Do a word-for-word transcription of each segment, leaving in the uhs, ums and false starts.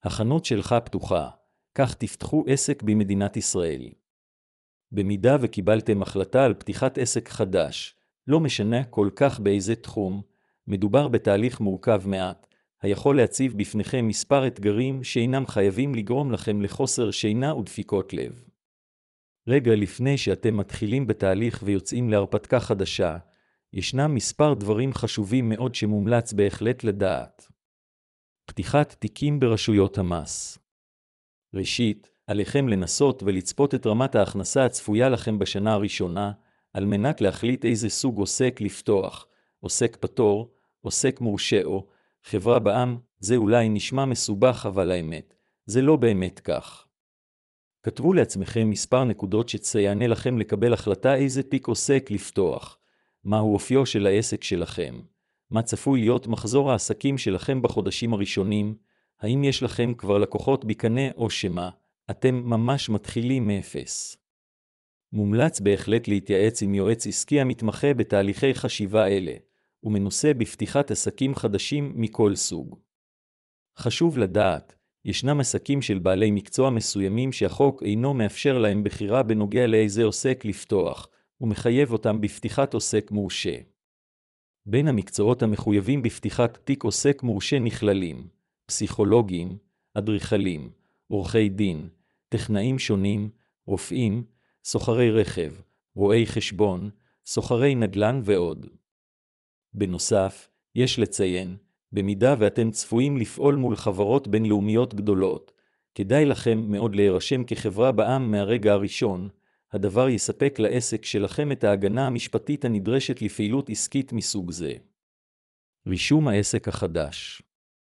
החנות שלך פתוחה, כך תפתחו עסק במדינת ישראל. במידה וקיבלתם החלטה על פתיחת עסק חדש, לא משנה כל כך באיזה תחום, מדובר בתהליך מורכב מעט, היכול להציב בפניכם מספר אתגרים שאינם חייבים לגרום לכם לחוסר שינה ודפיקות לב. רגע לפני שאתם מתחילים בתהליך ויוצאים להרפתקה חדשה, ישנם מספר דברים חשובים מאוד שמומלץ בהחלט לדעת. פתיחת תיקים ברשויות המס. ראשית, עליכם לנסות ולצפות את רמת ההכנסה הצפויה לכם בשנה הראשונה, על מנת להחליט איזה סוג עוסק לפתוח, עוסק פטור, עוסק מורשה או חברה בע"מ. זה אולי נשמע מסובך, אבל האמת, זה לא באמת כך. כתבו לעצמכם מספר נקודות שתסייענה לכם לקבל החלטה איזה תיק עוסק לפתוח, מהו אופיו של העסק שלכם, מה צפוי להיות מחזור העסקים שלכם בחודשים הראשונים, האם יש לכם כבר לקוחות בקנה או שמה, אתם ממש מתחילים מאפס. מומלץ בהחלט להתייעץ עם יועץ עסקי המתמחה בתהליכי חשיבה אלה, ומנוסה בפתיחת עסקים חדשים מכל סוג. חשוב לדעת, ישנם עסקים של בעלי מקצוע מסוימים שהחוק אינו מאפשר להם בחירה בנוגע לאיזה עוסק לפתוח, ומחייב אותם בפתיחת עוסק מורשה. בין המקצועות המחויבים בפתיחת תיק עוסק מורשה נכללים פסיכולוגים, אדריכלים, עורכי דין, טכנאים שונים, רופאים, סוחרי רכב, רואי חשבון, סוחרי נדל"ן ועוד. בנוסף, יש לציין, במידה ואתם צפויים לפעול מול חברות בינלאומיות גדולות, כדאי לכם מאוד להירשם כחברה בע"מ מהרגע הראשון, הדבר יספק לעסק שלכם את ההגנה המשפטית הנדרשת לפעילות עסקית מסוג זה. רישום העסק החדש.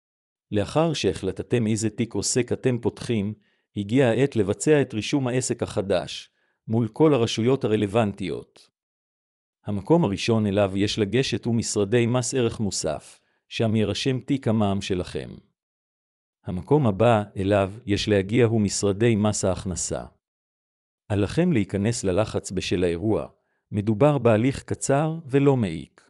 לאחר שהחלטתם איזה תיק עוסק אתם פותחים, הגיעה העת לבצע את רישום העסק החדש, מול כל הרשויות הרלוונטיות. המקום הראשון אליו יש לגשת הוא משרדי מס ערך מוסף, שם יירשם תיק המע"מ שלכם. המקום הבא אליו יש להגיע הוא משרדי מס ההכנסה. עליכם להיכנס ללחץ בשל האירוע, מדובר בהליך קצר ולא מעיק.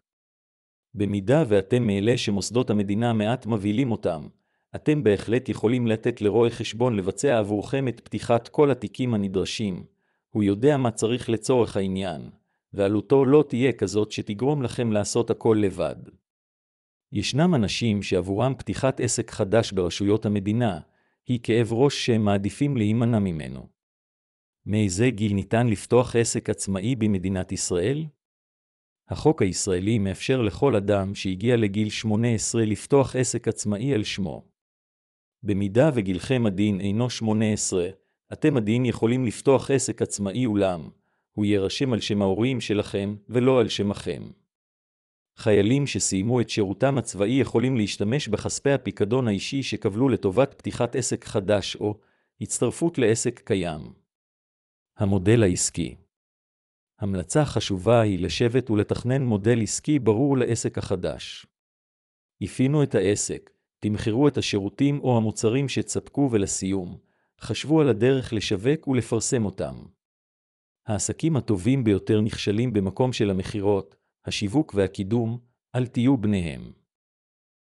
במידה ואתם מאלה שמוסדות המדינה מעט מבהילים אותם, אתם בהחלט יכולים לתת לרואה חשבון לבצע עבורכם את פתיחת כל התיקים הנדרשים, הוא יודע מה צריך לצורך העניין, ועלותו לא תהיה כזאת שתגרום לכם לעשות הכל לבד. ישנם אנשים שעבורם פתיחת עסק חדש ברשויות המדינה, היא כאב ראש שהם מעדיפים להימנע ממנו. מאיזה גיל ניתן לפתוח עסק עצמאי במדינת ישראל? החוק הישראלי מאפשר לכל אדם שהגיע לגיל שמונה עשרה לפתוח עסק עצמאי על שמו. במידה וגילכם הדין אינו שמונה עשרה, אתם הדין יכולים לפתוח עסק עצמאי אולם, הוא יירשם על שם ההורים שלכם ולא על שמכם. חיילים שסיימו את שירותם הצבאי יכולים להשתמש בכספי הפיקדון האישי שקבלו לטובת פתיחת עסק חדש או הצטרפות לעסק קיים. המודל העסקי. המלצה חשובה היא לשבת ולתכנן מודל עסקי ברור לעסק החדש. הפינו את העסק, תמחרו את השירותים או המוצרים שתספקו ולסיום, חשבו על הדרך לשווק ולפרסם אותם. העסקים הטובים ביותר נכשלים במקום של המחירות, השיווק והקידום, אל תהיו בניהם.